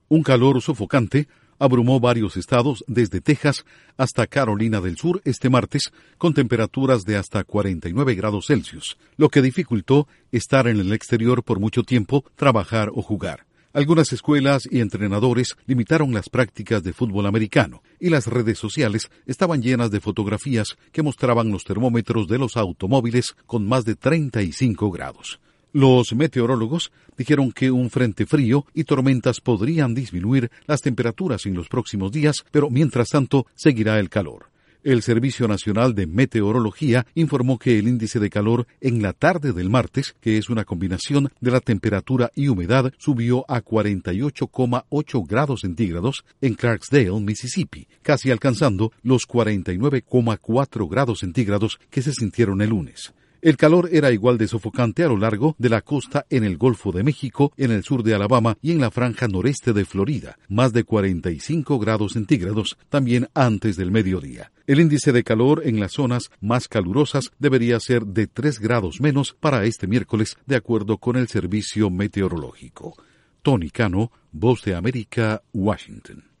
Un calor sofocante abrumó varios estados desde Texas hasta Carolina del Sur este martes, con temperaturas de hasta 49 grados Celsius, lo que dificultó estar en el exterior por mucho tiempo, trabajar o jugar. Algunas escuelas y entrenadores limitaron las prácticas de fútbol americano, y las redes sociales estaban llenas de fotografías que mostraban los termómetros de los automóviles con más de 35 grados. Los meteorólogos dijeron que un frente frío y tormentas podrían disminuir las temperaturas en los próximos días, pero mientras tanto seguirá el calor. El Servicio Nacional de Meteorología informó que el índice de calor en la tarde del martes, que es una combinación de la temperatura y humedad, subió a 48,8 grados centígrados en Clarksdale, Mississippi, casi alcanzando los 49,4 grados centígrados que se sintieron el lunes. El calor era igual de sofocante a lo largo de la costa en el Golfo de México, en el sur de Alabama y en la franja noreste de Florida, más de 45 grados centígrados, también antes del mediodía. El índice de calor en las zonas más calurosas debería ser de 3 grados menos para este miércoles, de acuerdo con el Servicio Meteorológico. Tony Cano, Voz de América, Washington.